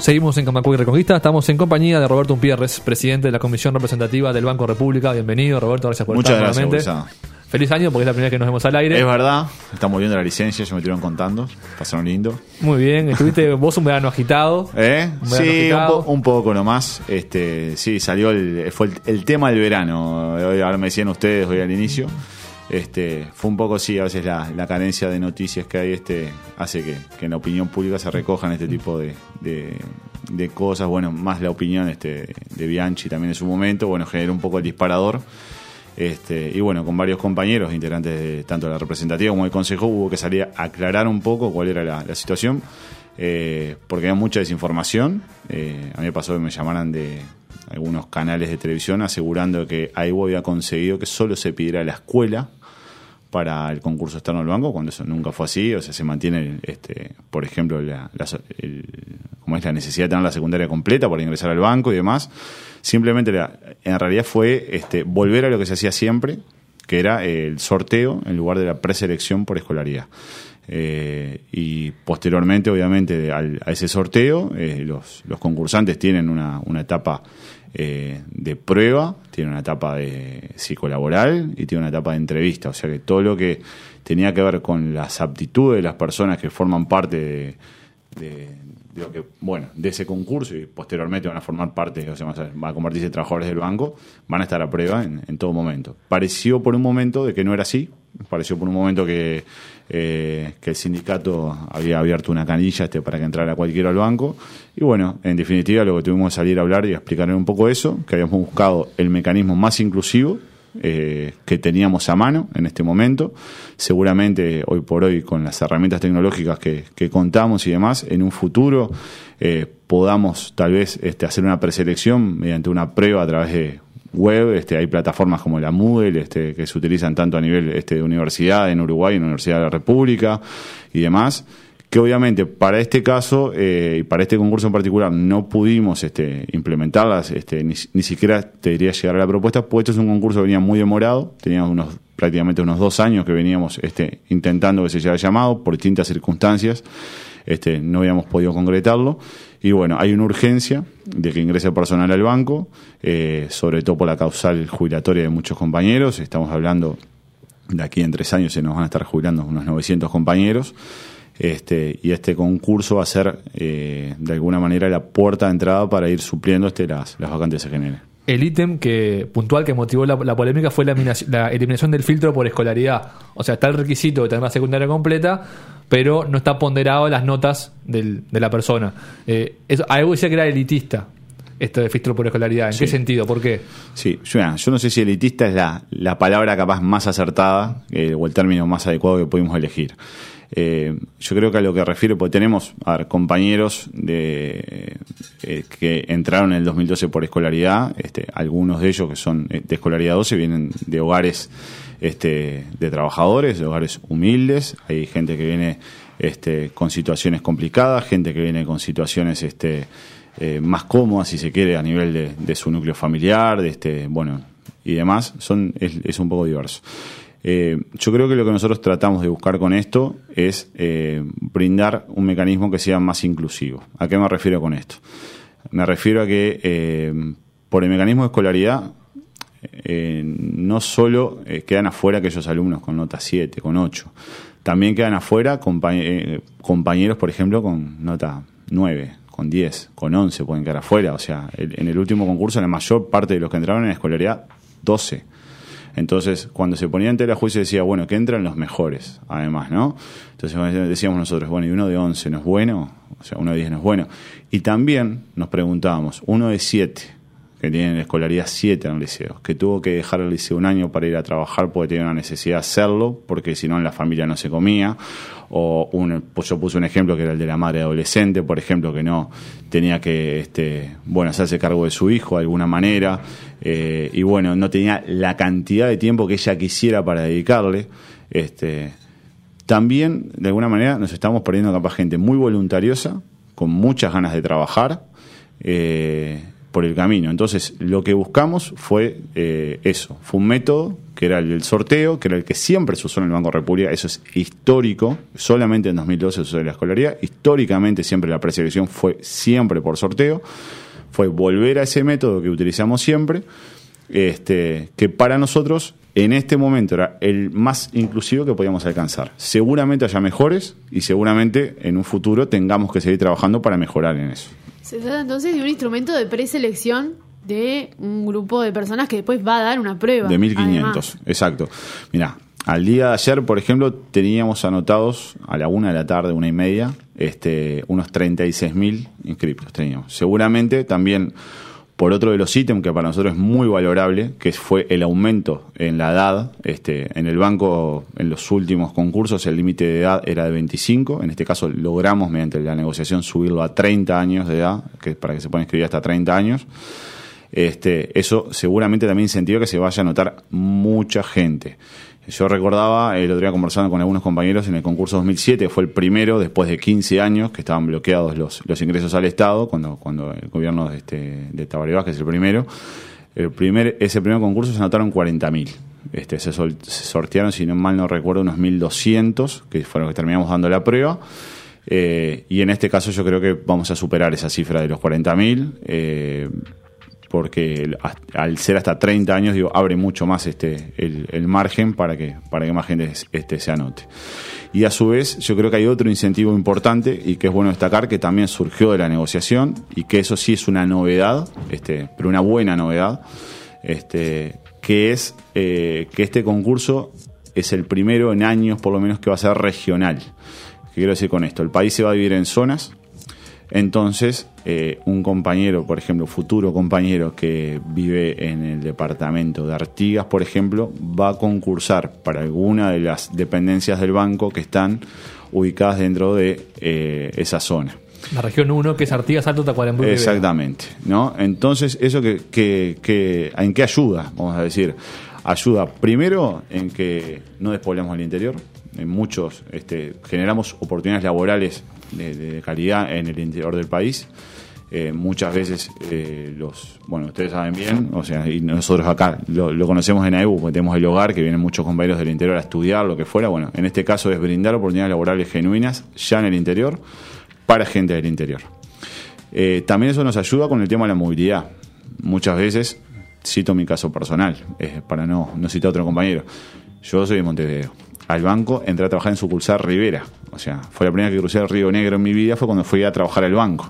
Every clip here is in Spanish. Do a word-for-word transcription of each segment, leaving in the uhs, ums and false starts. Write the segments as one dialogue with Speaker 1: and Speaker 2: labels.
Speaker 1: Seguimos en Camacuay Reconquista, estamos en compañía de Roberto Umpierres, presidente de la Comisión Representativa del Banco República. Bienvenido, Roberto, gracias por
Speaker 2: Muchas
Speaker 1: estar
Speaker 2: gracias,
Speaker 1: nuevamente. Feliz año, porque es la primera vez que nos vemos al aire.
Speaker 2: Es verdad, estamos viendo la licencia, ya me estuvieron contando, pasaron lindo.
Speaker 1: Muy bien, estuviste vos un verano agitado.
Speaker 2: ¿Eh?
Speaker 1: Un verano
Speaker 2: sí,
Speaker 1: agitado.
Speaker 2: Un, po- un poco nomás. Este, sí, salió el, fue el, el tema del verano. Hoy, ahora me decían ustedes hoy al inicio. Este, fue un poco, sí, a veces la, la carencia de noticias que hay este, hace que, que en la opinión pública se recojan este tipo de, de, de cosas. Bueno, más la opinión este, de Bianchi también en su momento, bueno, generó un poco el disparador. Este, y bueno, con varios compañeros, integrantes de tanto la representativa como el consejo, hubo que salir a aclarar un poco cuál era la, la situación, eh, porque había mucha desinformación. Eh, a mí me pasó que me llamaran de algunos canales de televisión asegurando que AIBO había conseguido que solo se pidiera la escuela para el concurso externo del banco, cuando eso nunca fue así. O sea, se mantiene, este, por ejemplo, la, la, el, como es la necesidad de tener la secundaria completa para ingresar al banco y demás. Simplemente, la, en realidad fue este, volver a lo que se hacía siempre, que era el sorteo en lugar de la preselección por escolaridad. Eh, y posteriormente, obviamente, al, a ese sorteo, eh, los, los concursantes tienen una, una etapa eh, de prueba, tienen una etapa de psicolaboral y tienen una etapa de entrevista. O sea que todo lo que tenía que ver con las aptitudes de las personas que forman parte de, de, de lo que, bueno, de ese concurso, y posteriormente van a formar parte, o sea, van a convertirse en trabajadores del banco, van a estar a prueba en, en todo momento. Pareció por un momento de que no era así. Pareció por un momento que, eh, que el sindicato había abierto una canilla este, para que entrara cualquiera al banco. Y bueno, en definitiva lo que tuvimos que salir a hablar y a explicar un poco eso, que habíamos buscado el mecanismo más inclusivo eh, que teníamos a mano en este momento. Seguramente hoy por hoy, con las herramientas tecnológicas que, que contamos y demás, en un futuro eh, podamos tal vez este, hacer una preselección mediante una prueba a través de web. Este, hay plataformas como la Moodle este, que se utilizan tanto a nivel este, de universidad en Uruguay, en la Universidad de la República y demás, que obviamente para este caso eh, y para este concurso en particular no pudimos este, implementarlas, este, ni, ni siquiera te diría llegar a la propuesta, pues esto es un concurso que venía muy demorado, teníamos unos, prácticamente unos dos años que veníamos este, intentando que se llegara llamado por distintas circunstancias. Este, no habíamos podido concretarlo y bueno, hay una urgencia de que ingrese personal al banco, eh, sobre todo por la causal jubilatoria de muchos compañeros. Estamos hablando de aquí en tres años se nos van a estar jubilando unos novecientos compañeros, este, y este concurso va a ser eh, de alguna manera la puerta de entrada para ir supliendo este, las, las vacantes que se generen.
Speaker 1: El ítem que puntual que motivó la, la polémica fue la, la eliminación del filtro por escolaridad. O sea, está el requisito de tener la secundaria completa, pero no está ponderado las notas del, de la persona. Eh, eso, algo decía que era elitista, esto de filtro por escolaridad. ¿En sí. qué sentido? ¿Por qué?
Speaker 2: Sí, yo, yo no sé si elitista es la, la palabra capaz más acertada eh, o el término más adecuado que pudimos elegir. Eh, yo creo que a lo que refiero, porque tenemos a ver, compañeros de, eh, que entraron en el dos mil doce por escolaridad, este, algunos de ellos que son de escolaridad doce vienen de hogares este, de trabajadores, de hogares humildes. Hay gente que viene este, con situaciones complicadas, gente que viene con situaciones este, eh, más cómodas, si se quiere, a nivel de, de su núcleo familiar, de este, bueno, y demás. Son, es, es un poco diverso. Eh, yo creo que lo que nosotros tratamos de buscar con esto es eh, brindar un mecanismo que sea más inclusivo. ¿A qué me refiero con esto? Me refiero a que eh, por el mecanismo de escolaridad eh, no solo eh, quedan afuera aquellos alumnos con nota siete, con ocho, también quedan afuera compañ- eh, compañeros, por ejemplo, con nota nueve, con diez, con once pueden quedar afuera. O sea, el, en el último concurso la mayor parte de los que entraron en escolaridad, doce. Entonces, cuando se ponía en tela de juicio decía, bueno, que entran los mejores, además, ¿no? Entonces decíamos nosotros, bueno, ¿y uno de once no es bueno? O sea, uno de diez no es bueno. Y también nos preguntábamos, uno de siete, que tiene escolaridad siete en el liceo, que tuvo que dejar el liceo un año para ir a trabajar porque tenía una necesidad de hacerlo, porque si no en la familia no se comía, o un, pues yo puse un ejemplo que era el de la madre adolescente, por ejemplo, que no tenía que, este, bueno, hacerse cargo de su hijo de alguna manera, eh, y bueno, no tenía la cantidad de tiempo que ella quisiera para dedicarle. Este, también, de alguna manera, nos estamos perdiendo capaz gente muy voluntariosa, con muchas ganas de trabajar, eh, por el camino. Entonces, lo que buscamos fue eh, eso, fue un método que era el del sorteo, que era el que siempre se usó en el Banco República. Eso es histórico, solamente en dos mil doce se usó la escolaridad. Históricamente siempre la preselección fue siempre por sorteo. Fue volver a ese método que utilizamos siempre, este, que para nosotros en este momento era el más inclusivo que podíamos alcanzar. Seguramente haya mejores y seguramente en un futuro tengamos que seguir trabajando para mejorar en eso.
Speaker 3: Se trata entonces de un instrumento de preselección de un grupo de personas que después va a dar una prueba.
Speaker 2: De mil quinientos, además. Exacto. Mirá, al día de ayer, por ejemplo, teníamos anotados a la una de la tarde, una y media, este, unos treinta y seis mil inscriptos teníamos. Seguramente también por otro de los ítems que para nosotros es muy valorable, que fue el aumento en la edad. Este, en el banco, en los últimos concursos, el límite de edad era de veinticinco. En este caso logramos, mediante la negociación, subirlo a treinta años de edad, que para que se puedan inscribir hasta treinta años. Este, eso seguramente también incentiva que se vaya a notar mucha gente. Yo recordaba, el otro día conversando con algunos compañeros en el concurso dos mil siete, fue el primero después de quince años que estaban bloqueados los, los ingresos al Estado, cuando, cuando el gobierno de, este, de Tabaré Vázquez, que es el primero, el primer, ese primer concurso se anotaron cuarenta mil. Este, se, sol, se sortearon, si no mal no recuerdo, unos mil doscientos, que fueron los que terminamos dando la prueba. Eh, y en este caso yo creo que vamos a superar esa cifra de los cuarenta mil. Eh, porque al ser hasta treinta años, digo, abre mucho más este el, el margen para que para que más gente este se anote. Y a su vez, yo creo que hay otro incentivo importante y que es bueno destacar, que también surgió de la negociación y que eso sí es una novedad, este pero una buena novedad, este que es eh, que este concurso es el primero en años, por lo menos, que va a ser regional. ¿Qué quiero decir con esto? El país se va a dividir en zonas. Entonces, eh, un compañero, por ejemplo, futuro compañero que vive en el departamento de Artigas, por ejemplo, va a concursar para alguna de las dependencias del banco que están ubicadas dentro de eh, esa zona.
Speaker 1: La región uno, que es Artigas, Alto, Tacuarembó.
Speaker 2: Exactamente, ¿no? Entonces, ¿eso que, que, que, en qué ayuda? Vamos a decir, ayuda primero en que no despoblamos el interior. En muchos este, generamos oportunidades laborales de, de calidad en el interior del país. Eh, muchas veces eh, los, bueno, ustedes saben bien, o sea, y nosotros acá lo, lo conocemos en A E B U, porque tenemos el hogar, que vienen muchos compañeros del interior a estudiar, lo que fuera. Bueno, en este caso es brindar oportunidades laborales genuinas ya en el interior para gente del interior. Eh, también eso nos ayuda con el tema de la movilidad. Muchas veces, cito mi caso personal, eh, para no, no citar a otro compañero. Yo soy de Montevideo. Al banco entré a trabajar en sucursal Rivera. O sea, fue la primera vez que crucé el Río Negro en mi vida, fue cuando fui a trabajar al banco.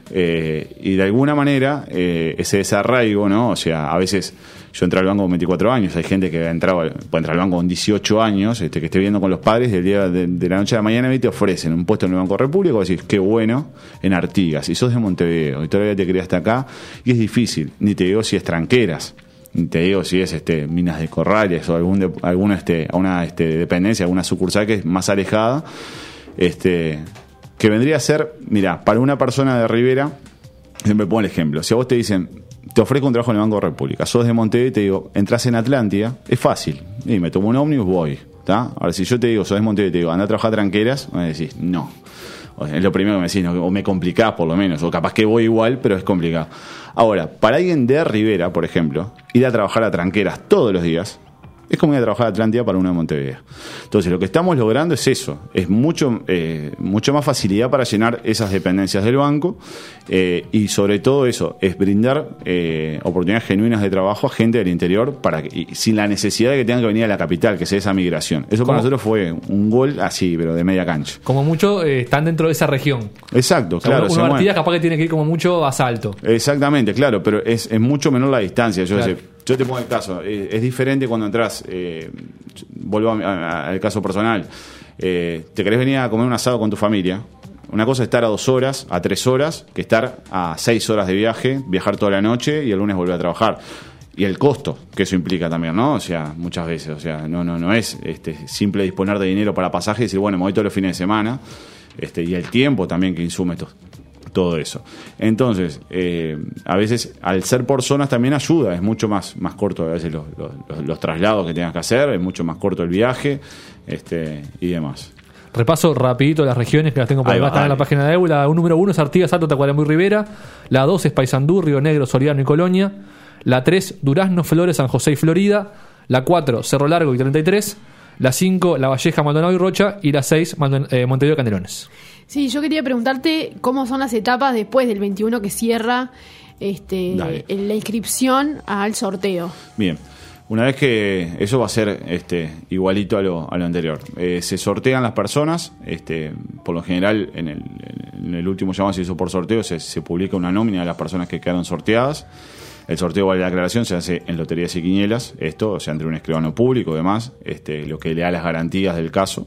Speaker 2: Eh, y de alguna manera, eh, ese desarraigo, ¿no? O sea, a veces yo entré al banco con veinticuatro años, hay gente que ha entrado, puede entrar al banco con dieciocho años, este, que esté viviendo con los padres, y el día de, de la noche a la mañana y te ofrecen un puesto en el Banco República, y vos decís, qué bueno, en Artigas, y sos de Montevideo, y todavía te criaste acá, y es difícil, ni te digo si es Tranqueras, te digo si es este Minas de Corrales o algún de, alguna este una este dependencia, alguna sucursal que es más alejada, este que vendría a ser, mira, para una persona de Rivera, siempre pongo el ejemplo, si a vos te dicen, te ofrezco un trabajo en el Banco de República, sos de Montevideo y te digo, entras en Atlántida, es fácil, y me tomo un ómnibus, voy, ¿tá? Ahora si yo te digo, sos de Montevideo y te digo, anda a trabajar a Tranqueras, me decís, no. O sea, es lo primero que me decís, ¿no? O me complicás por lo menos, o capaz que voy igual, pero es complicado. Ahora, para alguien de Rivera, por ejemplo, ir a trabajar a Tranqueras todos los días, es como ir a trabajar a Atlántida para uno de Montevideo. Entonces, lo que estamos logrando es eso, es mucho eh, mucho más facilidad para llenar esas dependencias del banco, eh, y sobre todo eso, es brindar eh, oportunidades genuinas de trabajo a gente del interior, para que, y sin la necesidad de que tengan que venir a la capital, que sea esa migración. Eso para nosotros fue un gol así, pero de media cancha.
Speaker 1: Como mucho eh, están dentro de esa región.
Speaker 2: Exacto,
Speaker 1: o sea,
Speaker 2: claro.
Speaker 1: Uno, uno Artigas capaz que tiene que ir como mucho a Salto.
Speaker 2: Exactamente, claro, pero es, es mucho menor la distancia. Yo
Speaker 1: claro.
Speaker 2: sé, Yo te pongo el caso, eh, es diferente cuando entras, eh, vuelvo al caso personal, eh, te querés venir a comer un asado con tu familia, una cosa es estar a dos horas, a tres horas, que estar a seis horas de viaje, viajar toda la noche y el lunes volver a trabajar. Y el costo que eso implica también, ¿no? O sea, muchas veces, o sea, no no no es este simple disponer de dinero para pasajes y decir, bueno, me voy todos los fines de semana, este y el tiempo también que insume todo. todo eso. Entonces, eh, a veces, al ser por zonas también ayuda, es mucho más, más corto a veces los, los, los traslados que tengas que hacer, es mucho más corto el viaje, este y demás.
Speaker 1: Repaso rapidito las regiones que las tengo por
Speaker 2: Ahí
Speaker 1: acá,
Speaker 2: va,
Speaker 1: están en la
Speaker 2: dale.
Speaker 1: página de E U. La número uno es Artigas, Salto, Tacuarembó y Rivera. La dos es Paysandú, Río Negro, Soriano y Colonia. La tres, Durazno, Flores, San José y Florida. La cuatro, Cerro Largo y treinta y tres. La cinco, La Valleja, Maldonado y Rocha. Y la seis, eh, Montevideo, Canelones.
Speaker 3: Sí, yo quería preguntarte cómo son las etapas después del veintiuno que cierra este, la inscripción al sorteo.
Speaker 2: Bien. Una vez que eso va a ser este, igualito a lo, a lo anterior. Eh, se sortean las personas, este, por lo general en el, en el último llamado se hizo por sorteo, se, se publica una nómina de las personas que quedaron sorteadas. El sorteo vale la aclaración, se hace en loterías y quinielas, esto, o sea, entre un escribano público y demás, este, lo que le da las garantías del caso.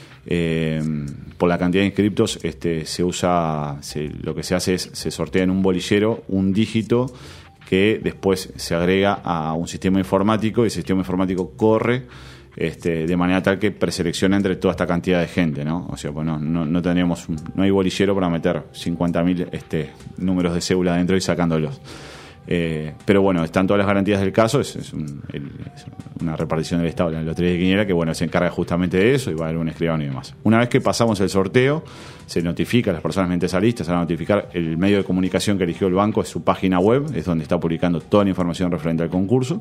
Speaker 2: Eh, por la cantidad de inscriptos este, se usa, se, lo que se hace es, se sortea en un bolillero un dígito que después se agrega a un sistema informático y el sistema informático corre este, de manera tal que preselecciona entre toda esta cantidad de gente, ¿no? O sea, pues no, no, no tendríamos, no hay bolillero para meter cincuenta mil este, números de cédula adentro y sacándolos. Eh, pero bueno, están todas las garantías del caso, es, es, un, el, es una repartición del Estado, la lotería de quiniela, que bueno, se encarga justamente de eso y va a haber un escribano y demás. Una vez que pasamos el sorteo, se notifica a las personas mentesalistas, se va a notificar el medio de comunicación que eligió el banco, es su página web, es donde está publicando toda la información referente al concurso.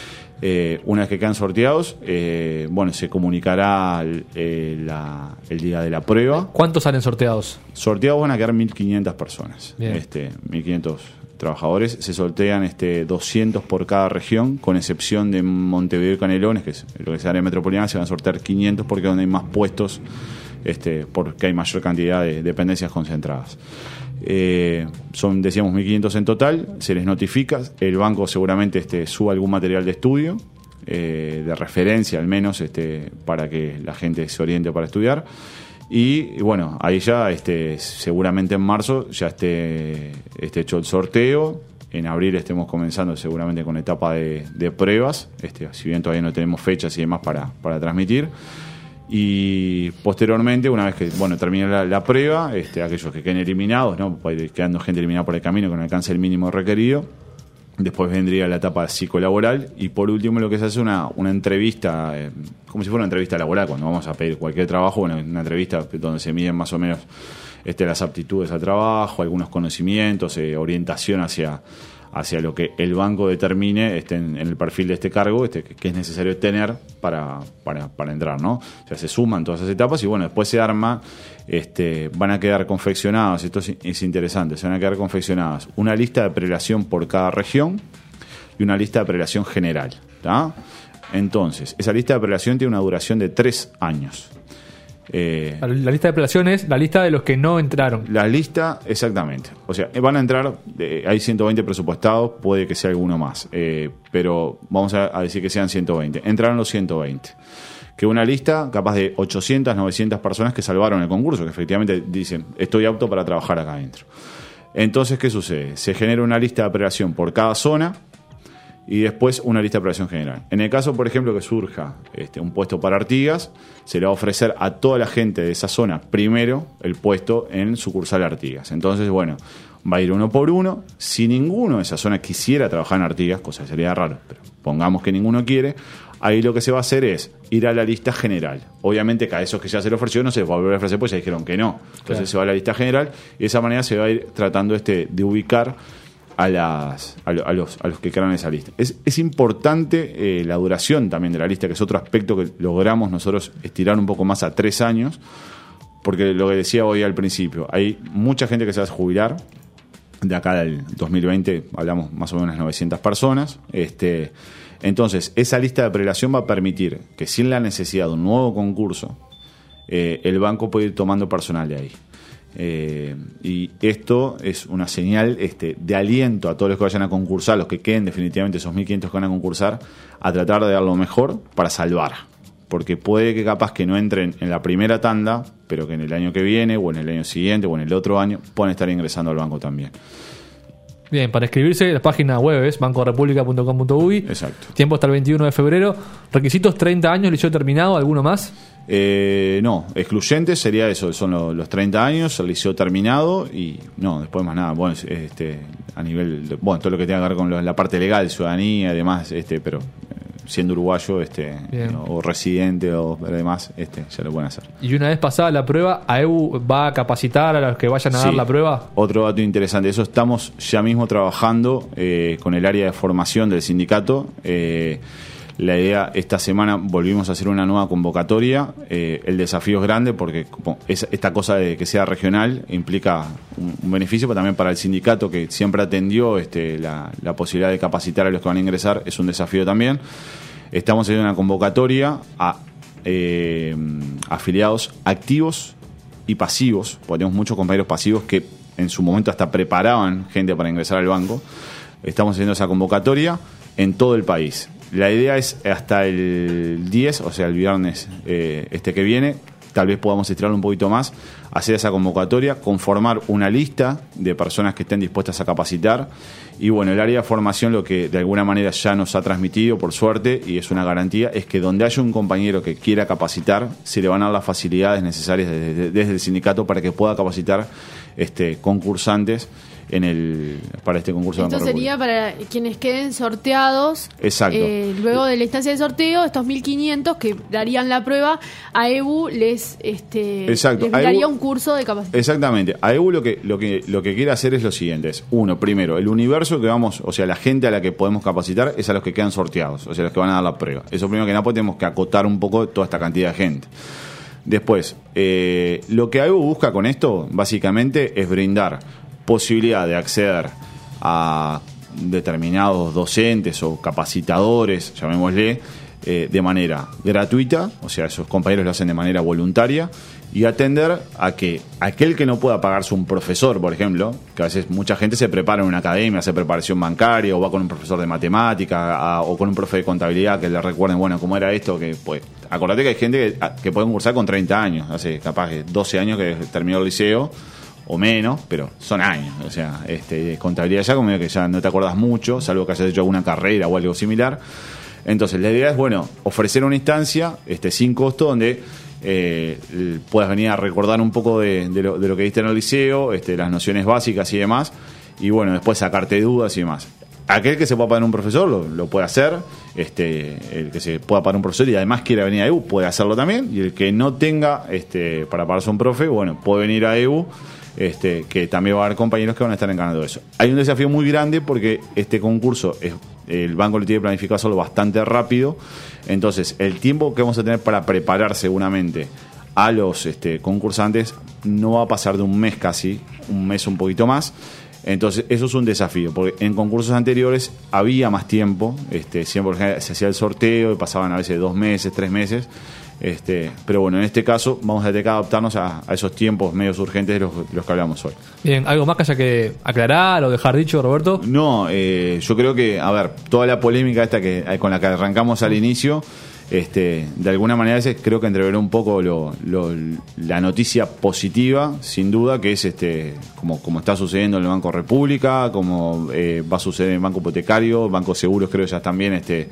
Speaker 2: Eh, una vez que quedan sorteados, eh, bueno, se comunicará el, eh, la, el día de la prueba.
Speaker 1: ¿Cuántos salen sorteados?
Speaker 2: Sorteados van a quedar mil quinientas personas.
Speaker 1: Bien.
Speaker 2: Este, mil quinientos trabajadores. Se sortean este, doscientos por cada región, con excepción de Montevideo y Canelones, que es lo que es área metropolitana, se van a sortear quinientos porque es donde hay más puestos, este, porque hay mayor cantidad de dependencias concentradas. Eh, son, decíamos, mil quinientos en total, se les notifica, el banco seguramente este, suba algún material de estudio, eh, de referencia al menos, este, para que la gente se oriente para estudiar. Y, y bueno, ahí ya este, seguramente en marzo ya esté, esté hecho el sorteo. En abril estemos comenzando seguramente con etapa de, de pruebas, este, si bien todavía no tenemos fechas y demás para, para transmitir. Y posteriormente, una vez que bueno termine la, la prueba, este, aquellos que queden eliminados, ¿no? Puede ir quedando gente eliminada por el camino que no alcance el mínimo requerido. Después vendría la etapa psicolaboral y por último lo que se hace es una, una entrevista, eh, como si fuera una entrevista laboral, cuando vamos a pedir cualquier trabajo, bueno, una entrevista donde se miden más o menos este, las aptitudes al trabajo, algunos conocimientos, eh, orientación hacia, hacia lo que el banco determine este, en, en el perfil de este cargo este, que, que es necesario tener para, para, para entrar, ¿no? O sea, se suman todas esas etapas y bueno, después se arma, este, van a quedar confeccionadas, esto es, es interesante, se van a quedar confeccionadas una lista de prelación por cada región y una lista de prelación general, ¿tá? Entonces, esa lista de prelación tiene una duración de tres años. Eh,
Speaker 1: La, la lista de prelaciones, la lista de los que no entraron.
Speaker 2: La lista, exactamente. O sea, van a entrar, eh, hay ciento veinte presupuestados, puede que sea alguno más, eh, pero vamos a, a decir que sean ciento veinte. Entraron los ciento veinte. Que una lista capaz de ochocientas, novecientas personas que salvaron el concurso, que efectivamente dicen, estoy apto para trabajar acá adentro. Entonces, ¿qué sucede? Se genera una lista de prelación por cada zona y después una lista de prelación general. En el caso, por ejemplo, que surja este, un puesto para Artigas, se le va a ofrecer a toda la gente de esa zona primero el puesto en sucursal Artigas. Entonces, bueno, va a ir uno por uno. Si ninguno de esa zona quisiera trabajar en Artigas, cosa que sería raro, pero pongamos que ninguno quiere, ahí lo que se va a hacer es ir a la lista general. Obviamente que a esos que ya se le ofreció no se va a volver a ofrecer, pues ya dijeron que no. Entonces claro, se va a la lista general y de esa manera se va a ir tratando este, de ubicar a, las, a, lo, a, los, a los que quedan en esa lista. Es, es importante eh, la duración también de la lista, que es otro aspecto que logramos nosotros estirar un poco más a tres años, porque lo que decía hoy al principio, hay mucha gente que se va a jubilar. De acá del dos mil veinte hablamos más o menos novecientas personas. Este, entonces, esa lista de prelación va a permitir que sin la necesidad de un nuevo concurso, eh, el banco puede ir tomando personal de ahí. Eh, y esto es una señal este, de aliento a todos los que vayan a concursar, los que queden definitivamente esos mil quinientos que van a concursar, a tratar de dar lo mejor para salvar. Porque puede que capaz que no entren en la primera tanda, pero que en el año que viene, o en el año siguiente, o en el otro año, pueden estar ingresando al banco también.
Speaker 1: Bien, para inscribirse, la página web es banco república punto com punto uy.
Speaker 2: Exacto.
Speaker 1: Tiempo hasta el veintiuno de febrero. Requisitos: treinta años, liceo terminado, ¿alguno más?
Speaker 2: Eh, no, excluyentes sería eso, son los, los treinta años, el liceo terminado y no, después más nada. Bueno, este, a nivel, de, bueno, todo lo que tenga que ver con lo, la parte legal, ciudadanía y demás, este, pero siendo uruguayo este, o residente o demás, este, ya lo pueden hacer.
Speaker 1: Y una vez pasada la prueba, ¿A E U va a capacitar a los que vayan a sí, dar la prueba?
Speaker 2: Otro dato interesante, eso estamos ya mismo trabajando eh, con el área de formación del sindicato. Eh, La idea, esta semana volvimos a hacer una nueva convocatoria. Eh, el desafío es grande porque como es, esta cosa de que sea regional implica un, un beneficio, pero también para el sindicato que siempre atendió este, la, la posibilidad de capacitar a los que van a ingresar, es un desafío también. Estamos haciendo una convocatoria a eh, afiliados activos y pasivos, porque tenemos muchos compañeros pasivos que en su momento hasta preparaban gente para ingresar al banco. Estamos haciendo esa convocatoria en todo el país. La idea es hasta el diez, o sea, el viernes eh, este que viene, tal vez podamos estirarlo un poquito más, hacer esa convocatoria, conformar una lista de personas que estén dispuestas a capacitar. Y bueno, el área de formación lo que de alguna manera ya nos ha transmitido, por suerte, y es una garantía, es que donde haya un compañero que quiera capacitar, se le van a dar las facilidades necesarias desde, desde el sindicato para que pueda capacitar este, concursantes en el para este concurso.
Speaker 3: Esto
Speaker 2: de
Speaker 3: sería para quienes queden sorteados.
Speaker 2: Exacto.
Speaker 3: Eh, luego de la instancia de sorteo, estos mil quinientos que darían la prueba, a E U les este
Speaker 2: Exacto.
Speaker 3: les daría
Speaker 2: A E U,
Speaker 3: un curso de capacitación.
Speaker 2: Exactamente. A E U lo que lo que lo que quiere hacer es lo siguiente, es uno, primero, el universo que vamos, o sea, la gente a la que podemos capacitar es a los que quedan sorteados, o sea, los que van a dar la prueba. Eso primero que nada, pues tenemos que acotar un poco toda esta cantidad de gente. Después, eh, lo que A E U busca con esto, básicamente, es brindar posibilidad de acceder a determinados docentes o capacitadores, llamémosle, eh, de manera gratuita, o sea, esos compañeros lo hacen de manera voluntaria, y atender a que aquel que no pueda pagarse un profesor, por ejemplo, que a veces mucha gente se prepara en una academia, hace preparación bancaria, o va con un profesor de matemática, a, o con un profe de contabilidad que le recuerden, bueno, cómo era esto, que pues, acordate que hay gente que, que puede concursar con treinta años, hace capaz de doce años que terminó el liceo, o menos, pero son años, o sea, este, contabilidad ya como que ya no te acuerdas mucho, salvo que hayas hecho alguna carrera o algo similar. Entonces la idea es, bueno, ofrecer una instancia este, sin costo donde eh, puedas venir a recordar un poco de, de, lo, de lo que viste en el liceo, este, las nociones básicas y demás, y bueno, después sacarte dudas y demás. Aquel que se pueda pagar un profesor lo, lo puede hacer, este, el que se pueda pagar un profesor y además quiera venir a E U puede hacerlo también, y el que no tenga este, para pagarse un profe, bueno, puede venir a E U. Este, que también va a haber compañeros que van a estar encargando de eso. Hay un desafío muy grande porque este concurso, es, el banco lo tiene planificado solo bastante rápido, entonces el tiempo que vamos a tener para preparar seguramente a los este, concursantes no va a pasar de un mes casi, un mes un poquito más. Entonces eso es un desafío, porque en concursos anteriores había más tiempo, este, siempre se hacía el sorteo y pasaban a veces dos meses, tres meses. Este, pero bueno, en este caso vamos a tener que adaptarnos a, a esos tiempos medios urgentes de los, de los que hablamos hoy.
Speaker 1: Bien, ¿algo más que haya que aclarar o dejar dicho, Roberto?
Speaker 2: No, eh, yo creo que, a ver, toda la polémica esta que con la que arrancamos al inicio, este, de alguna manera a veces creo que entreveró un poco lo, lo, la noticia positiva, sin duda, que es este, como, como está sucediendo en el Banco República, como eh, va a suceder en el Banco Hipotecario, Banco Seguros creo que ya también este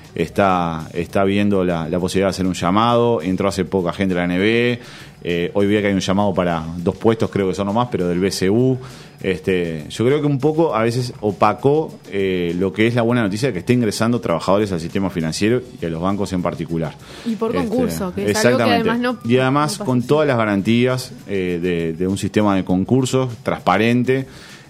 Speaker 2: está está viendo la, la posibilidad de hacer un llamado. Entró hace poca gente de la N B, eh, hoy vi que hay un llamado para dos puestos, creo que son nomás, pero del B C U. Este, yo creo que un poco a veces opacó eh, lo que es la buena noticia de que esté ingresando trabajadores al sistema financiero y a los bancos en particular.
Speaker 3: Y por
Speaker 2: este,
Speaker 3: concurso, que es algo que además no...
Speaker 2: Y además
Speaker 3: no
Speaker 2: con todas las garantías eh, de, de un sistema de concursos transparente.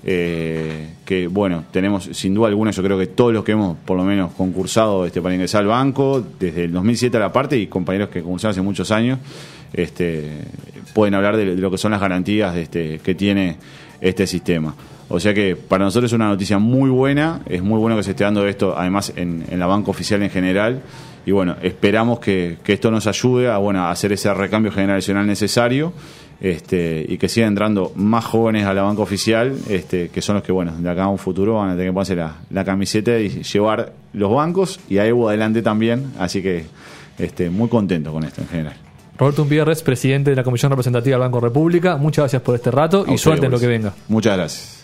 Speaker 2: Eh, que bueno, tenemos sin duda alguna, yo creo que todos los que hemos por lo menos concursado este, para ingresar al banco desde el dos mil siete a la parte, y compañeros que concursaron hace muchos años, este, pueden hablar de, de lo que son las garantías de este, que tiene este sistema. O sea que para nosotros es una noticia muy buena, es muy bueno que se esté dando esto además en, en la banca oficial en general, y bueno, esperamos que, que esto nos ayude a, bueno, a hacer ese recambio generacional necesario. Este, y que sigan entrando más jóvenes a la banca oficial, este, que son los que, bueno, de acá a un futuro van a tener que ponerse la, la camiseta y llevar los bancos y a E U adelante también, así que este, muy contento con esto en general.
Speaker 1: Roberto Umpierres, presidente de la Comisión Representativa del Banco República, muchas gracias por este rato y suerte en lo que venga.
Speaker 2: Muchas gracias.